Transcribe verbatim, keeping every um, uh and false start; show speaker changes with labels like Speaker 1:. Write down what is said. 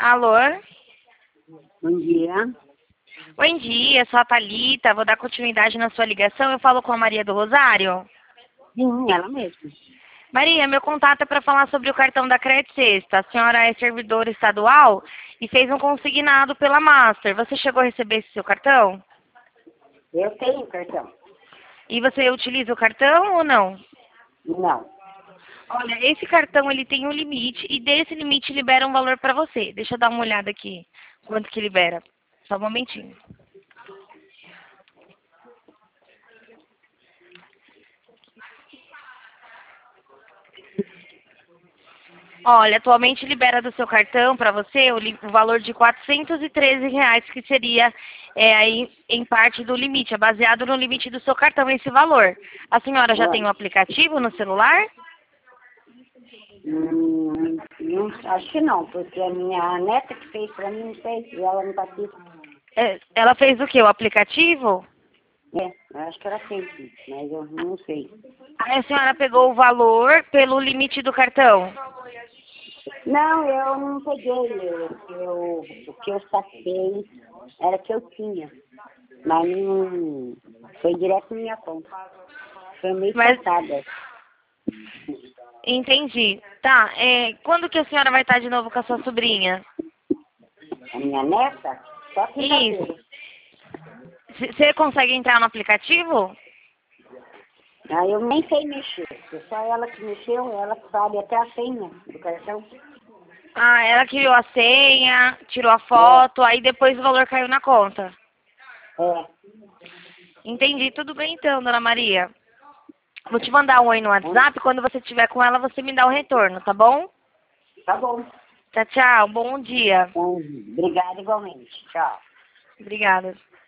Speaker 1: Alô?
Speaker 2: Bom dia.
Speaker 1: Bom dia, sou a Thalita, vou dar continuidade na sua ligação. Eu falo com a Maria do Rosário.
Speaker 2: Sim, ela mesma.
Speaker 1: Maria, meu contato é para falar sobre o cartão da Crédito Sexta. A senhora é servidora estadual e fez um consignado pela Master. Você chegou a receber esse seu cartão?
Speaker 2: Eu tenho cartão.
Speaker 1: E você utiliza o cartão ou não?
Speaker 2: Não.
Speaker 1: Olha, esse cartão ele tem um limite e desse limite libera um valor para você. Deixa eu dar uma olhada aqui, quanto que libera. Só um momentinho. Olha, atualmente libera do seu cartão para você o, li- o valor de quatrocentos e treze reais, que seria é, aí, em parte do limite, é baseado no limite do seu cartão esse valor. A senhora já tem um
Speaker 2: Ah,
Speaker 1: aplicativo no celular?
Speaker 2: hum, não, acho que não, porque a minha neta que fez pra mim, não sei, e ela não tá aqui.
Speaker 1: É, ela fez o quê? O aplicativo?
Speaker 2: É, eu acho que ela fez, sim, mas eu não sei.
Speaker 1: Aí a senhora pegou o valor pelo limite do cartão.
Speaker 2: Não, eu não peguei. Eu, eu, o que eu saquei era que eu tinha, mas não foi direto na minha conta. Foi meio
Speaker 1: Mas
Speaker 2: passada.
Speaker 1: entendi. Tá, é, quando que a senhora vai estar de novo com a sua sobrinha?
Speaker 2: A minha neta, só quinta-feira.
Speaker 1: Isso. Você consegue entrar no aplicativo?
Speaker 2: Aí eu nem sei mexer, foi só ela que mexeu, ela que sabe até a senha do cartão.
Speaker 1: Ah, ela criou a senha, tirou a
Speaker 2: É,
Speaker 1: foto, aí depois o valor caiu na conta.
Speaker 2: é.
Speaker 1: Entendi, tudo bem então, dona Maria. Vou te mandar um oi no WhatsApp, quando você estiver com ela, você me dá o retorno, tá bom?
Speaker 2: Tá bom.
Speaker 1: Tchau, tchau, bom dia.
Speaker 2: Então, obrigada igualmente. Tchau.
Speaker 1: Obrigada.